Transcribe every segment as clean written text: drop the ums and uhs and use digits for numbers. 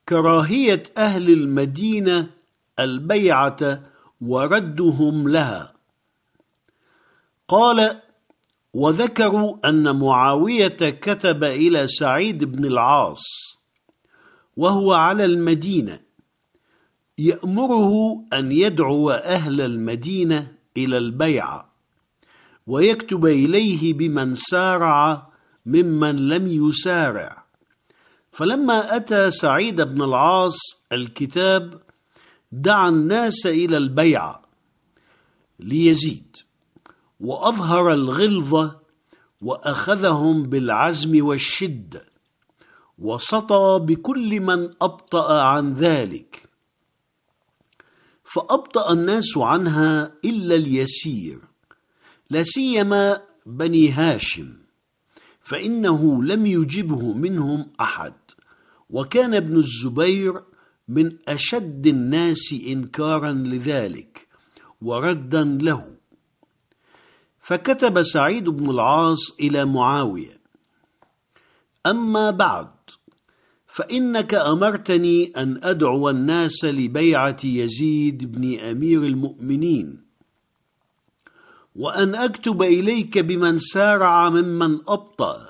كراهية أهل المدينة البيعة وردهم لها. قال: وذكروا أن معاوية كتب إلى سعيد بن العاص وهو على المدينة يأمره أن يدعو أهل المدينة إلى البيعة، ويكتب إليه بمن سارع ممن لم يسارع. فلما أتى سعيد بن العاص الكتاب دعا الناس إلى البيعة ليزيد، وأظهر الغلظة وأخذهم بالعزم والشدة، وسطى بكل من أبطأ عن ذلك، فأبطأ الناس عنها إلا اليسير، لا سيما بني هاشم، فإنه لم يجبه منهم أحد، وكان ابن الزبير من أشد الناس إنكارا لذلك وردا له. فكتب سعيد بن العاص إلى معاوية: أما بعد، فإنك أمرتني أن أدعو الناس لبيعة يزيد بن أمير المؤمنين، وأن أكتب إليك بمن سارع ممن أبطأ،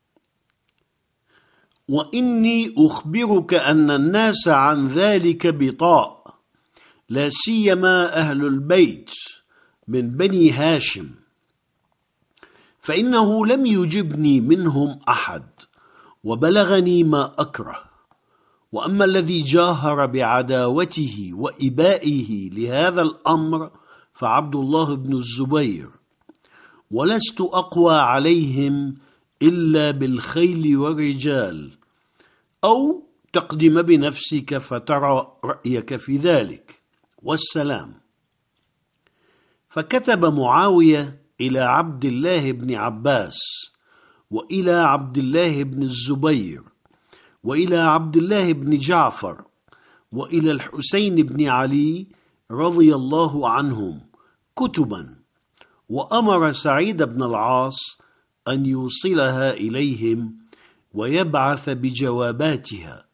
وإني أخبرك أن الناس عن ذلك بطاء، لا سيما أهل البيت من بني هاشم، فإنه لم يجبني منهم أحد، وبلغني ما أكره. وأما الذي جاهر بعداوته وإبائه لهذا الأمر فعبد الله بن الزبير، ولست أقوى عليهم إلا بالخيل والرجال، أو تقدم بنفسك فترى رأيك في ذلك، والسلام. فكتب معاوية إلى عبد الله بن عباس، وإلى عبد الله بن الزبير، وإلى عبد الله بن جعفر، وإلى الحسين بن علي رضي الله عنهم كتبا، وأمر سعيد بن العاص أن يوصلها إليهم ويبعث بجواباتها،